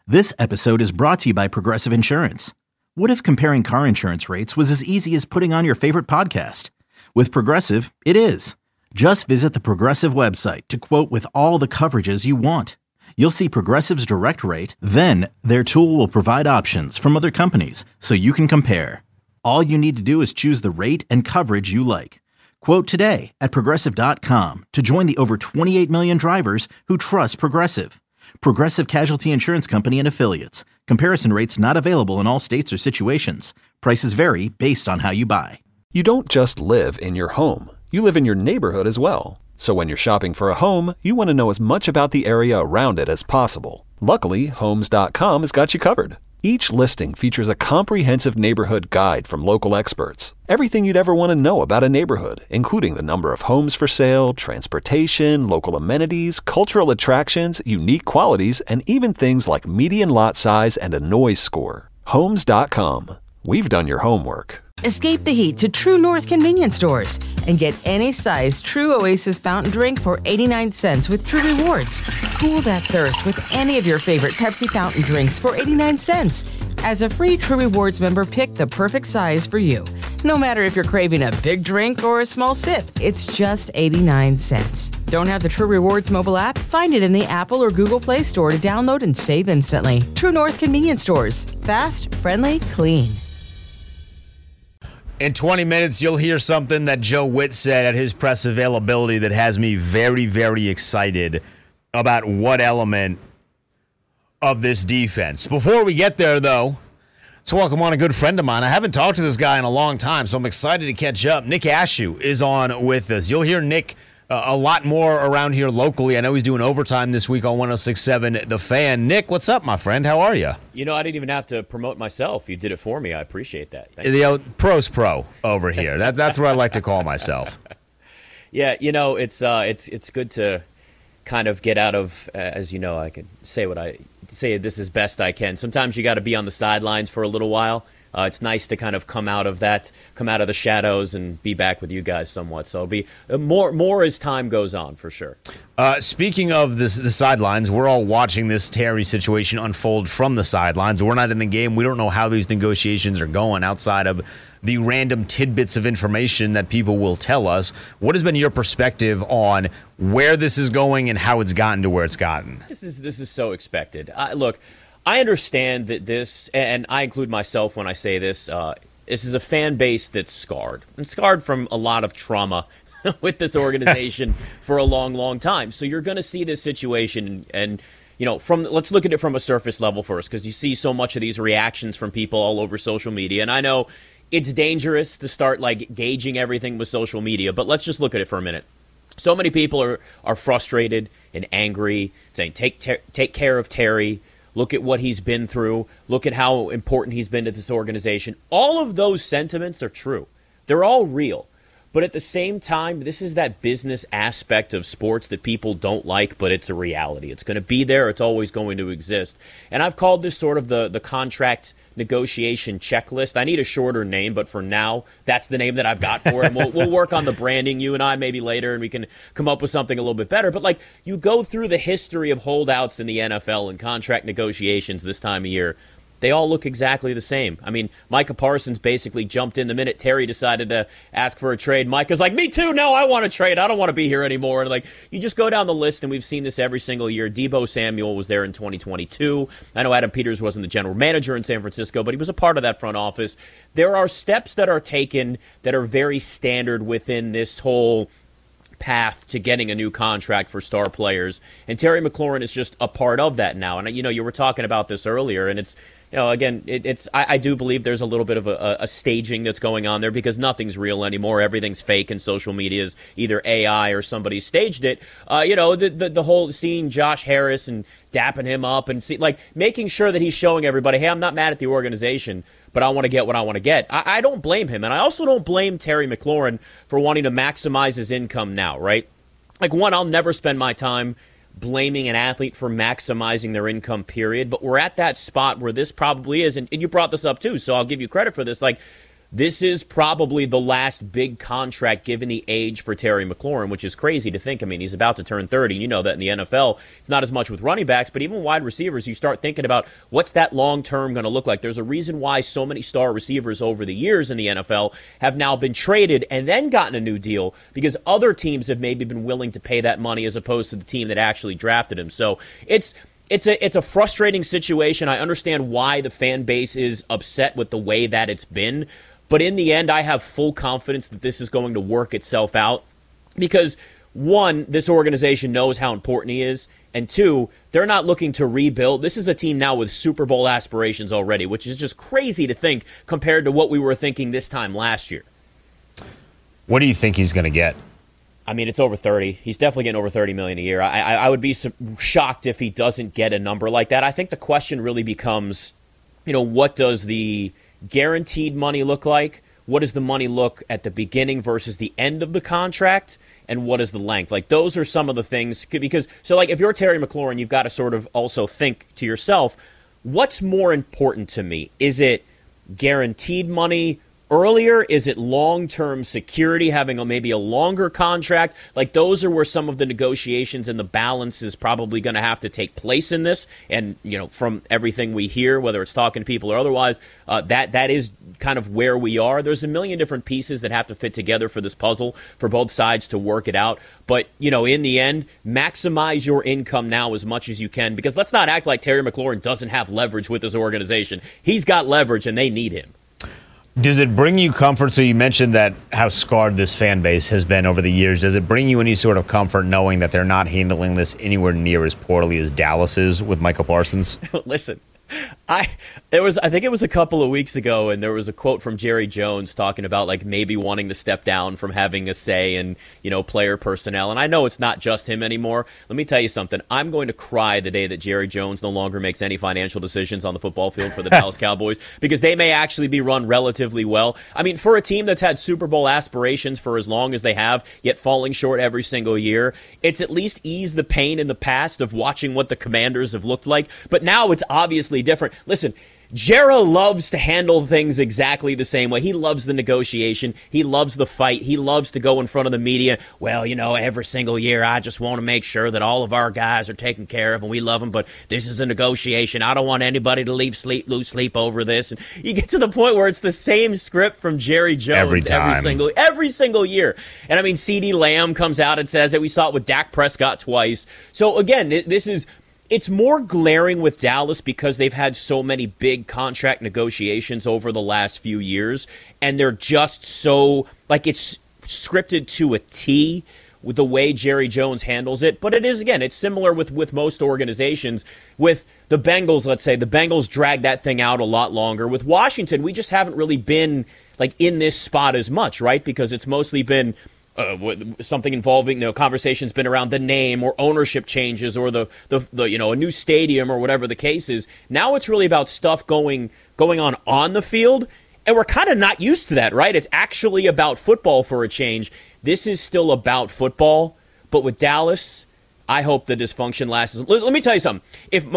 This episode is brought to you by Progressive Insurance. What if comparing car insurance rates was as easy as putting on your favorite podcast? With Progressive, it is. Just visit the Progressive website to quote with all the coverages you want. You'll see Progressive's direct rate, then their tool will provide options from other companies so you can compare. All you need to do is choose the rate and coverage you like. Quote today at Progressive.com to join the over 28 million drivers who trust Progressive. Progressive Casualty Insurance Company and Affiliates. Comparison rates not available in all states or situations. Prices vary based on how you buy. You don't just live in your home. You live in your neighborhood as well. So when you're shopping for a home, you want to know as much about the area around it as possible. Luckily, Homes.com has got you covered. Each listing features a comprehensive neighborhood guide from local experts. Everything you'd ever want to know about a neighborhood, including the number of homes for sale, transportation, local amenities, cultural attractions, unique qualities, and even things like median lot size and a noise score. Homes.com. We've done your homework. Escape the heat to True North convenience stores and get any size True Oasis fountain drink for 89 cents with True Rewards. Cool that thirst with any of your favorite Pepsi fountain drinks for 89 cents. As a free True Rewards member, pick the perfect size for you. No matter if you're craving a big drink or a small sip, it's just 89 cents. Don't have the True Rewards mobile app? Find it in the Apple or Google Play Store to download and save instantly. True North convenience stores. Fast, friendly, clean. In 20 minutes, you'll hear something that Joe Witt said at his press availability that has me very, very excited about what element of this defense. Before we get there, though, let's welcome on a good friend of mine. I haven't talked to this guy in a long time, so I'm excited to catch up. Nick Ashew is on with us. You'll hear Nick a lot more around here locally. I know he's doing overtime this week on 106.7 The Fan. Nick, what's up, my friend? How are you? You know, I didn't even have to promote myself. You did it for me. I appreciate that. The pro's pro over here. That's what I like to call myself. Yeah, you know, it's good to kind of get out of, as you know, I can say what I say this as best I can. Sometimes you got to be on the sidelines for a little while. It's nice to kind of come out of the shadows and be back with you guys somewhat. So it'll be more as time goes on, for sure. Speaking of the sidelines, we're all watching this Terry situation unfold from the sidelines. We're not in the game. We don't know how these negotiations are going outside of the random tidbits of information that people will tell us. What has been your perspective on where this is going and how it's gotten to where it's gotten? This is so expected. Look, I understand that this, and I include myself when I say this, this is a fan base that's scarred from a lot of trauma with this organization for a long, long time. So you're going to see this situation and you know, let's look at it from a surface level first, because you see so much of these reactions from people all over social media. And I know it's dangerous to start like gauging everything with social media, but let's just look at it for a minute. So many people are frustrated and angry, saying, take care of Terry. Look at what he's been through. Look at how important he's been to this organization. All of those sentiments are true. They're all real. But at the same time, this is that business aspect of sports that people don't like, but it's a reality. It's going to be there. It's always going to exist. And I've called this sort of the contract negotiation checklist. I need a shorter name, but for now, that's the name that I've got for it. And we'll work on the branding, you and I, maybe later, and we can come up with something a little bit better. But like, you go through the history of holdouts in the NFL and contract negotiations this time of year, they all look exactly the same. I mean, Micah Parsons basically jumped in the minute Terry decided to ask for a trade. Micah's like, me too, no, I want to trade. I don't want to be here anymore. And like, you just go down the list, and we've seen this every single year. Deebo Samuel was there in 2022. I know Adam Peters wasn't the general manager in San Francisco, but he was a part of that front office. There are steps that are taken that are very standard within this whole path to getting a new contract for star players, and Terry McLaurin is just a part of that now. And you know, you were talking about this earlier, and it's, you know, again, I do believe there's a little bit of a staging that's going on there, because nothing's real anymore. Everything's fake, and social media is either AI or somebody staged it. You know, the whole seeing Josh Harris and dapping him up and making sure that he's showing everybody, hey, I'm not mad at the organization, but I want to get what I want to get. I don't blame him, and I also don't blame Terry McLaurin for wanting to maximize his income now, right? Like, one, I'll never spend my time blaming an athlete for maximizing their income, period. But we're at that spot where this probably is, and you brought this up too, so I'll give you credit for this. Like, this is probably the last big contract given the age for Terry McLaurin, which is crazy to think. I mean, he's about to turn 30. You know that in the NFL, it's not as much with running backs, but even wide receivers, you start thinking about what's that long-term going to look like. There's a reason why so many star receivers over the years in the NFL have now been traded and then gotten a new deal because other teams have maybe been willing to pay that money as opposed to the team that actually drafted him. So it's a frustrating situation. I understand why the fan base is upset with the way that it's been. But in the end, I have full confidence that this is going to work itself out because, one, this organization knows how important he is, and two, they're not looking to rebuild. This is a team now with Super Bowl aspirations already, which is just crazy to think compared to what we were thinking this time last year. What do you think he's going to get? I mean, it's over 30. He's definitely getting over $30 million a year. I would be shocked if he doesn't get a number like that. I think the question really becomes, what does the guaranteed money look like? What does the money look at the beginning versus the end of the contract? And what is the length? Like, those are some of the things. Because, if you're Terry McLaurin, you've got to sort of also think to yourself, what's more important to me? Is it guaranteed money earlier? Is it long-term security, having maybe a longer contract? Like, those are where some of the negotiations and the balance is probably going to have to take place in this. And, from everything we hear, whether it's talking to people or otherwise, that is kind of where we are. There's a million different pieces that have to fit together for this puzzle for both sides to work it out. But, in the end, maximize your income now as much as you can, because let's not act like Terry McLaurin doesn't have leverage with this organization. He's got leverage and they need him. Does it bring you comfort? So you mentioned that how scarred this fan base has been over the years. Does it bring you any sort of comfort knowing that they're not handling this anywhere near as poorly as Dallas is with Michael Parsons? Listen, I think it was a couple of weeks ago, and there was a quote from Jerry Jones talking about maybe wanting to step down from having a say in player personnel. And I know it's not just him anymore. Let me tell you something. I'm going to cry the day that Jerry Jones no longer makes any financial decisions on the football field for the Dallas Cowboys, because they may actually be run relatively well. I mean, for a team that's had Super Bowl aspirations for as long as they have, yet falling short every single year, it's at least eased the pain in the past of watching what the Commanders have looked like. But now it's obviously different. Listen, Jera loves to handle things exactly the same way. He loves the negotiation. He loves the fight. He loves to go in front of the media. Well, every single year I just want to make sure that all of our guys are taken care of and we love them, but this is a negotiation. I don't want anybody to lose sleep over this. And you get to the point where it's the same script from Jerry Jones every single year. And I mean, CeeDee Lamb comes out and says that we saw it with Dak Prescott twice. So again, it's more glaring with Dallas because they've had so many big contract negotiations over the last few years, and they're just so, it's scripted to a T with the way Jerry Jones handles it. But it is, again, it's similar with most organizations. With the Bengals, let's say, the Bengals drag that thing out a lot longer. With Washington, we just haven't really been, in this spot as much, right? Because it's mostly been something involving conversation's been around the name or ownership changes or the a new stadium or whatever the case is. Now it's really about stuff going on the field, and we're kind of not used to that, right? It's actually about football for a change. This is still about football, but with Dallas, I hope the dysfunction lasts. Let me tell you something.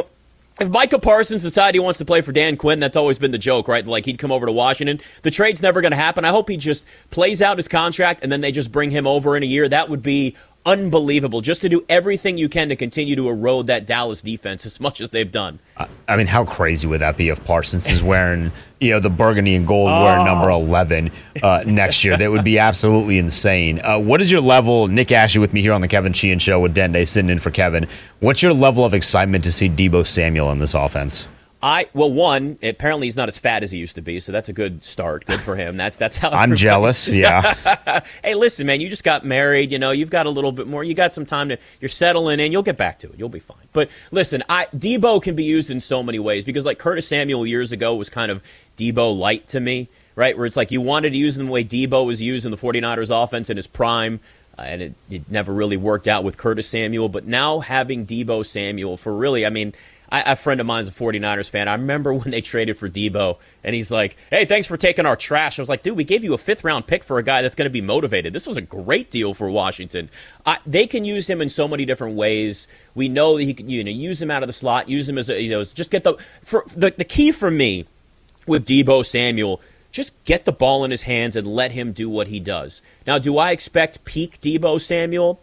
If Micah Parsons decided he wants to play for Dan Quinn, that's always been the joke, right? He'd come over to Washington. The trade's never going to happen. I hope he just plays out his contract and then they just bring him over in a year. That would be unbelievable, just to do everything you can to continue to erode that Dallas defense as much as they've done. I mean, how crazy would that be if Parsons is wearing, the burgundy and gold, wearing number 11 next year? That would be absolutely insane. What is your level? Nick Ashley with me here on the Kevin Sheehan Show with Dende sitting in for Kevin. What's your level of excitement to see Deebo Samuel in this offense? One, apparently he's not as fat as he used to be, so that's a good start. Good for him. That's how I'm jealous. Yeah. Hey, listen, man, you just got married. You've got a little bit more. You got some time you're settling in. You'll get back to it. You'll be fine. But listen, Deebo can be used in so many ways because Curtis Samuel years ago was kind of Deebo light to me, right? Where it's you wanted to use him the way Deebo was used in the 49ers offense in his prime. And it never really worked out with Curtis Samuel. But now having Deebo Samuel for really, a friend of mine's a 49ers fan. I remember when they traded for Deebo, and he's like, hey, thanks for taking our trash. I was like, dude, we gave you a 5th-round pick for a guy that's going to be motivated. This was a great deal for Washington. They can use him in so many different ways. We know that he can use him out of the slot, use him as the key for me with Deebo Samuel, just get the ball in his hands and let him do what he does. Now, do I expect peak Deebo Samuel?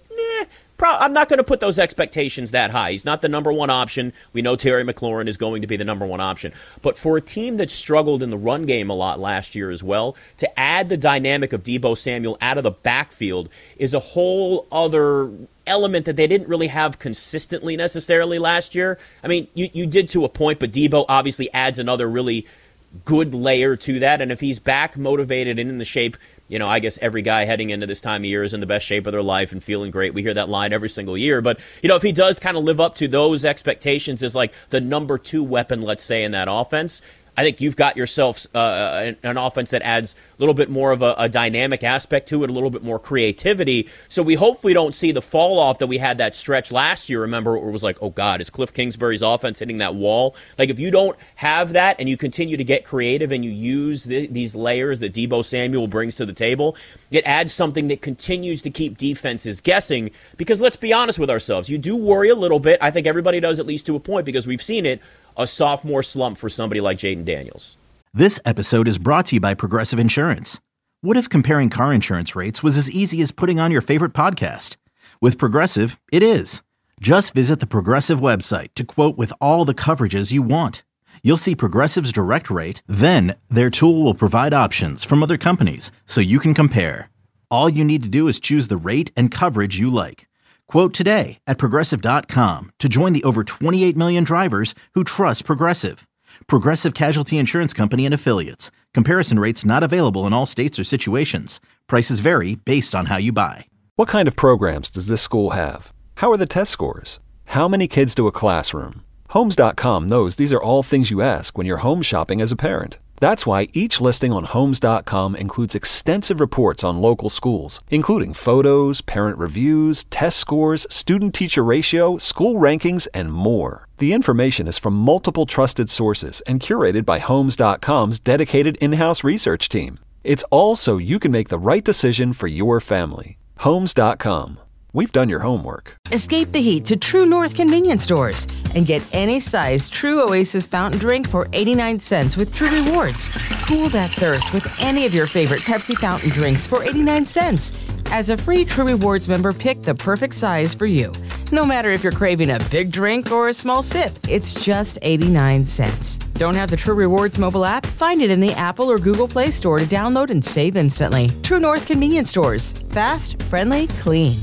I'm not going to put those expectations that high. He's not the number one option. We know Terry McLaurin is going to be the number one option. But for a team that struggled in the run game a lot last year as well, to add the dynamic of Deebo Samuel out of the backfield is a whole other element that they didn't really have consistently necessarily last year. I mean, you did to a point, but Deebo obviously adds another really good layer to that. And if he's back motivated and in the shape, I guess every guy heading into this time of year is in the best shape of their life and feeling great. We hear that line every single year. But, if he does kind of live up to those expectations as like the number 2 weapon, let's say, in that offense, I think you've got yourself an offense that adds a little bit more of a dynamic aspect to it, a little bit more creativity. So we hopefully don't see the fall off that we had that stretch last year. Remember, where it was like, oh God, is Cliff Kingsbury's offense hitting that wall? Like, if you don't have that and you continue to get creative and you use these layers that Deebo Samuel brings to the table, it adds something that continues to keep defenses guessing. Because let's be honest with ourselves, you do worry a little bit. I think everybody does, at least to a point, because we've seen it. A sophomore slump for somebody like Jaden Daniels. This episode is brought to you by Progressive Insurance. What if comparing car insurance rates was as easy as putting on your favorite podcast? With Progressive, it is. Just visit the Progressive website to quote with all the coverages you want. You'll see Progressive's direct rate, then their tool will provide options from other companies so you can compare. All you need to do is choose the rate and coverage you like. Quote today at Progressive.com to join the over 28 million drivers who trust Progressive. Progressive Casualty Insurance Company and Affiliates. Comparison rates not available in all states or situations. Prices vary based on how you buy. What kind of programs does this school have? How are the test scores? How many kids do a classroom? Homes.com knows these are all things you ask when you're home shopping as a parent. That's why each listing on Homes.com includes extensive reports on local schools, including photos, parent reviews, test scores, student-teacher ratio, school rankings, and more. The information is from multiple trusted sources and curated by Homes.com's dedicated in-house research team. It's all so you can make the right decision for your family. Homes.com. We've done your homework. Escape the heat to True North convenience stores and get any size True Oasis fountain drink for 89 cents with True Rewards. Cool that thirst with any of your favorite Pepsi fountain drinks for 89 cents. As a free True Rewards member, pick the perfect size for you. No matter if you're craving a big drink or a small sip, it's just 89 cents. Don't have the True Rewards mobile app? Find it in the Apple or Google Play Store to download and save instantly. True North convenience stores. Fast, friendly, clean.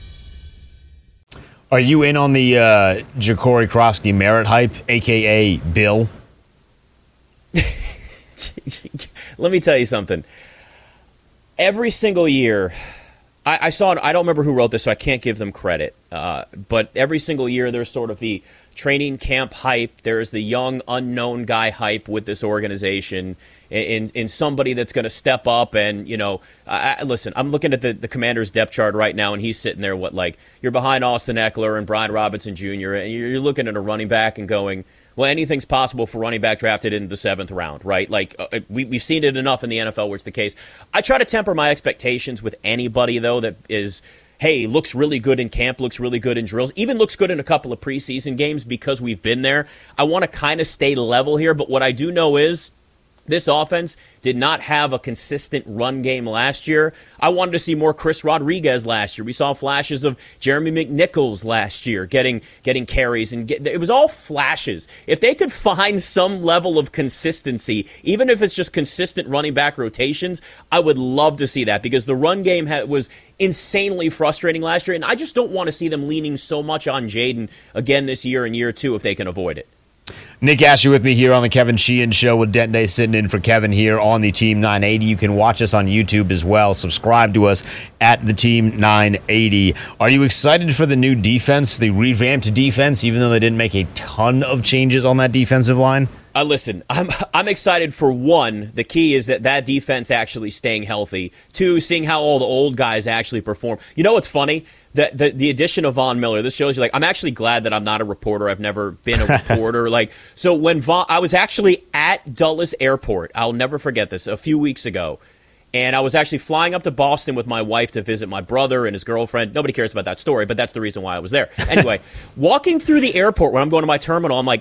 Are you in on the Ja'Cory Krosky merit hype, a.k.a. Bill? Let me tell you something. Every single year, I saw it. I don't remember who wrote this, so I can't give them credit. But every single year, there's sort of the training camp hype. There's the young, unknown guy hype with this organization in somebody that's going to step up. And, listen, I'm looking at the Commanders' depth chart right now, and he's sitting there, you're behind Austin Eckler and Brian Robinson Jr., and you're looking at a running back and going, well, anything's possible for running back drafted in the 7th round, right? We've seen it enough in the NFL where it's the case. I try to temper my expectations with anybody, though, that is, hey, looks really good in camp, looks really good in drills, even looks good in a couple of preseason games because we've been there. I want to kind of stay level here, but what I do know is this offense did not have a consistent run game last year. I wanted to see more Chris Rodriguez last year. We saw flashes of Jeremy McNichols last year getting carries. It was all flashes. If they could find some level of consistency, even if it's just consistent running back rotations, I would love to see that because the run game was insanely frustrating last year, and I just don't want to see them leaning so much on Jaden again this year and year 2 if they can avoid it. Nick Asher with me here on the Kevin Sheehan Show with Dente sitting in for Kevin here on the Team 980. You can watch us on YouTube as well. Subscribe to us at the Team 980. Are you excited for the new defense, the revamped defense, even though they didn't make a ton of changes on that defensive line? Listen, I'm excited for one. The key is that defense actually staying healthy. 2, seeing how all the old guys actually perform. You know what's funny? The addition of Von Miller, this shows you, I'm actually glad that I'm not a reporter. I've never been a reporter. So when I was actually at Dulles Airport, I'll never forget this, a few weeks ago. And I was actually flying up to Boston with my wife to visit my brother and his girlfriend. Nobody cares about that story, but that's the reason why I was there. Anyway, walking through the airport when I'm going to my terminal, I'm like,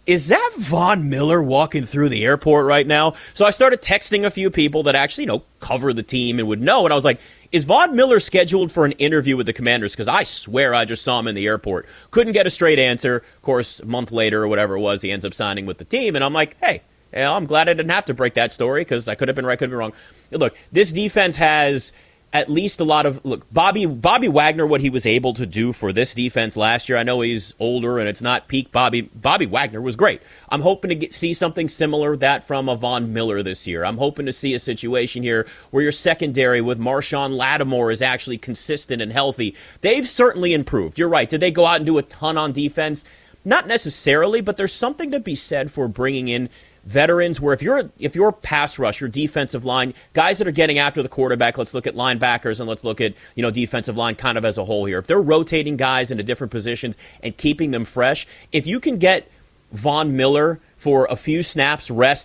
is that Von Miller walking through the airport right now? So I started texting a few people that actually, cover the team and would know. And I was like, is Von Miller scheduled for an interview with the Commanders? Because I swear I just saw him in the airport. Couldn't get a straight answer. Of course, a month later or whatever it was, he ends up signing with the team. And I'm like, hey, I'm glad I didn't have to break that story because I could have been right, could have been wrong. Look, this defense has at least a lot of Bobby Wagner, what he was able to do for this defense last year. I know he's older and it's not peak Bobby Wagner was great. I'm hoping to see something similar that from a Von Miller this year. I'm hoping to see a situation here where your secondary with Marshawn Lattimore is actually consistent and healthy. They've certainly improved. You're right. Did they go out and do a ton on defense? Not necessarily, but there's something to be said for bringing in veterans where if you're pass rush, your defensive line, guys that are getting after the quarterback, let's look at linebackers and let's look at, defensive line kind of as a whole here. If they're rotating guys into different positions and keeping them fresh, if you can get Von Miller for a few snaps rest,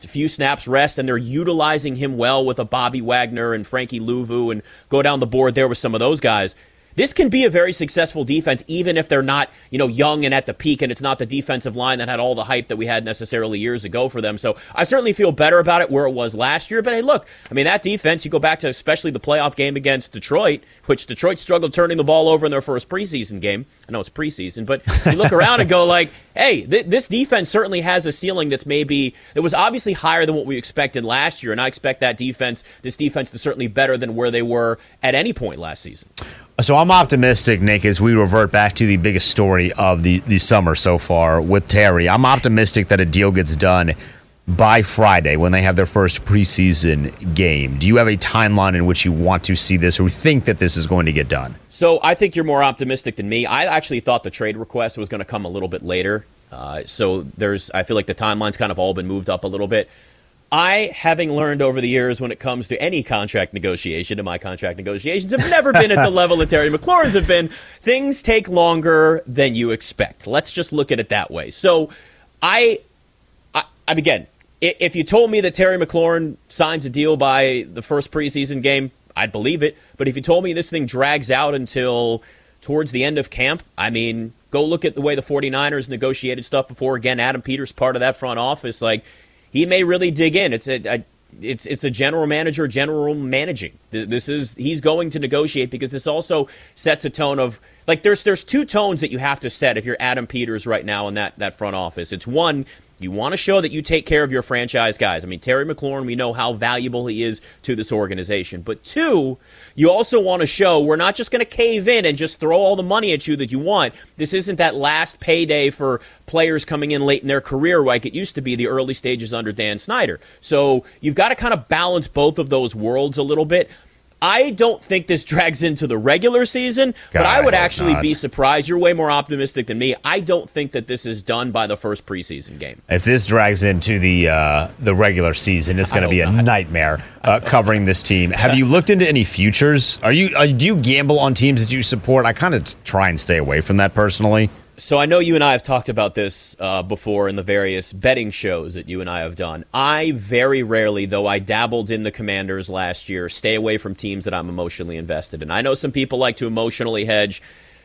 and they're utilizing him well with a Bobby Wagner and Frankie Louvu and go down the board there with some of those guys, this can be a very successful defense, even if they're not, young and at the peak, and it's not the defensive line that had all the hype that we had necessarily years ago for them. So I certainly feel better about it where it was last year. But hey, look, that defense, you go back to especially the playoff game against Detroit, which Detroit struggled turning the ball over in their first preseason game. I know it's preseason, but you look around and go like, hey, this defense certainly has a ceiling that was obviously higher than what we expected last year. And I expect this defense to certainly better than where they were at any point last season. So I'm optimistic, Nick, as we revert back to the biggest story of the summer so far with Terry. I'm optimistic that a deal gets done by Friday when they have their first preseason game. Do you have a timeline in which you want to see this or think that this is going to get done? So I think you're more optimistic than me. I actually thought the trade request was going to come a little bit later. I feel like the timeline's kind of all been moved up a little bit. Having learned over the years when it comes to any contract negotiation, and my contract negotiations have never been at the level that Terry McLaurin's have been, things take longer than you expect. Let's just look at it that way. So again, if you told me that Terry McLaurin signs a deal by the first preseason game, I'd believe it. But if you told me this thing drags out until towards the end of camp, go look at the way the 49ers negotiated stuff before. Again, Adam Peters, part of that front office, he may really dig in. It's a general manager, general managing. He's going to negotiate because this also sets a tone of there's two tones that you have to set if you're Adam Peters right now in that front office. It's one, you want to show that you take care of your franchise guys. Terry McLaurin, we know how valuable he is to this organization. But two, you also want to show we're not just going to cave in and just throw all the money at you that you want. This isn't that last payday for players coming in late in their career like it used to be the early stages under Dan Snyder. So you've got to kind of balance both of those worlds a little bit. I don't think this drags into the regular season, but I would actually be surprised. You're way more optimistic than me. I don't think that this is done by the first preseason game. If this drags into the regular season, it's going to be a nightmare covering this team. Have you looked into any futures? Do you gamble on teams that you support? I kind of try and stay away from that personally. So I know you and I have talked about this before in the various betting shows that you and I have done. I very rarely, though I dabbled in the Commanders last year, stay away from teams that I'm emotionally invested in. I know some people like to emotionally hedge.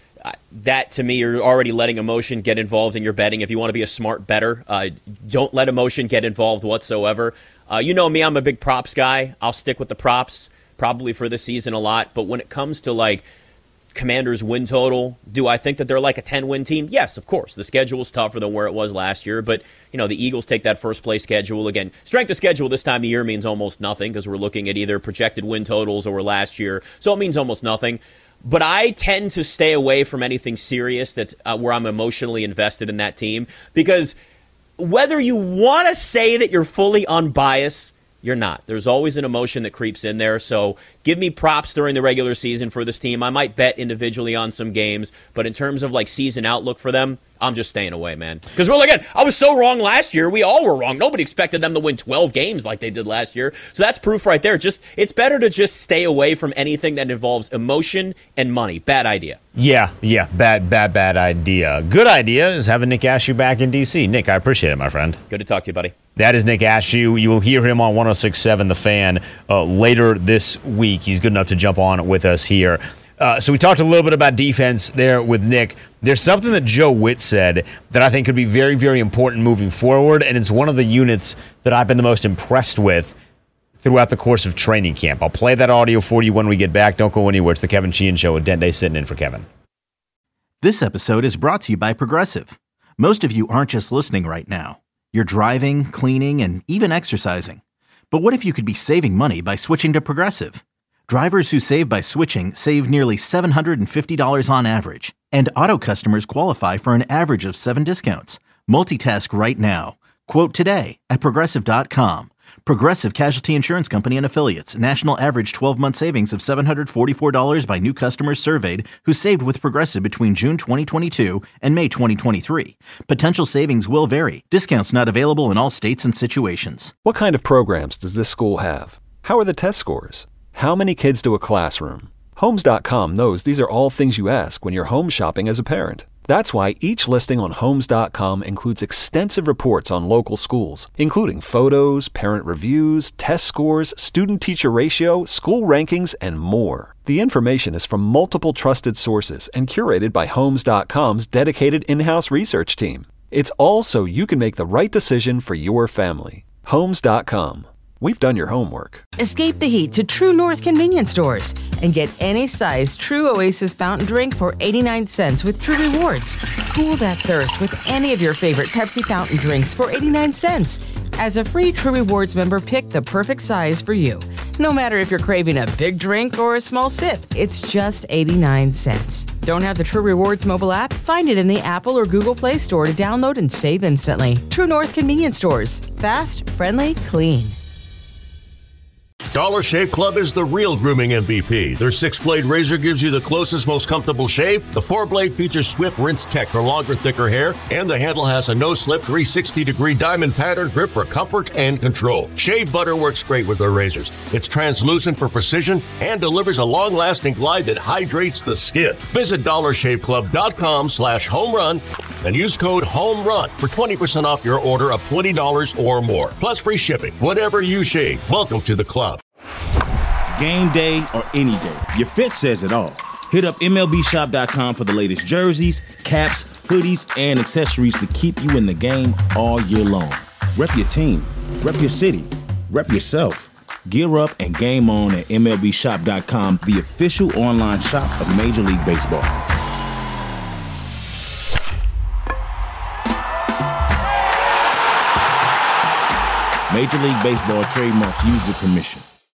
That, to me, you're already letting emotion get involved in your betting. If you want to be a smart bettor, don't let emotion get involved whatsoever. You know me, I'm a big props guy. I'll stick with the props probably for this season a lot. But when it comes to, Commanders win total, do I think that they're like a 10-win team? Yes, of course. The schedule is tougher than where it was last year, but the Eagles take that first place schedule. Again, strength of schedule this time of year means almost nothing because we're looking at either projected win totals or last year, so it means almost nothing. But I tend to stay away from anything serious that's where I'm emotionally invested in that team because whether you want to say that you're fully unbiased, you're not. There's always an emotion that creeps in there. So give me props during the regular season for this team. I might bet individually on some games, but in terms of season outlook for them, I'm just staying away, man. Because, again, I was so wrong last year. We all were wrong. Nobody expected them to win 12 games like they did last year. So that's proof right there. It's better to just stay away from anything that involves emotion and money. Bad idea. Yeah. Bad idea. Good idea is having Nick Ashew back in D.C. Nick, I appreciate it, my friend. Good to talk to you, buddy. That is Nick Ashew. You will hear him on 106.7 The Fan later this week. He's good enough to jump on with us here. So we talked a little bit about defense there with Nick. There's something that Joe Witt said that I think could be very, very important moving forward, and it's one of the units that I've been the most impressed with throughout the course of training camp. I'll play that audio for you when we get back. Don't go anywhere. It's the Kevin Sheehan Show with Dente sitting in for Kevin. This episode is brought to you by Progressive. Most of you aren't just listening right now. You're driving, cleaning, and even exercising. But what if you could be saving money by switching to Progressive? Drivers who save by switching save nearly $750 on average. And auto customers qualify for an average of 7 discounts. Multitask right now. Quote today at Progressive.com. Progressive Casualty Insurance Company and Affiliates. National average 12-month savings of $744 by new customers surveyed who saved with Progressive between June 2022 and May 2023. Potential savings will vary. Discounts not available in all states and situations. What kind of programs does this school have? How are the test scores? How many kids do a classroom? Homes.com knows these are all things you ask when you're home shopping as a parent. That's why each listing on Homes.com includes extensive reports on local schools, including photos, parent reviews, test scores, student-teacher ratio, school rankings, and more. The information is from multiple trusted sources and curated by Homes.com's dedicated in-house research team. It's all so you can make the right decision for your family. Homes.com. We've done your homework. Escape the heat to True North convenience stores and get any size True Oasis fountain drink for 89 cents with True Rewards. Cool that thirst with any of your favorite Pepsi fountain drinks for 89 cents. As a free True Rewards member, pick the perfect size for you. No matter if you're craving a big drink or a small sip, it's just 89 cents. Don't have the True Rewards mobile app? Find it in the Apple or Google Play Store to download and save instantly. True North convenience stores. Fast, friendly, clean. Dollar Shave Club is the real grooming MVP. Their 6-blade razor gives you the closest, most comfortable shave. The 4-blade features swift rinse tech for longer, thicker hair. And the handle has a no-slip 360-degree diamond pattern grip for comfort and control. Shave butter works great with their razors. It's translucent for precision and delivers a long-lasting glide that hydrates the skin. Visit DollarShaveClub.com/homerun and use code HOMERUN for 20% off your order of $20 or more. Plus free shipping. Whatever you shave, welcome to the club. Game day or any day, your fit says it all. Hit up MLBshop.com for the latest jerseys, caps, hoodies, and accessories to keep you in the game all year long. Rep your team, rep your city, rep yourself. Gear up and game on at MLBshop.com, the official online shop of Major League Baseball. Major League Baseball trademarks used with permission.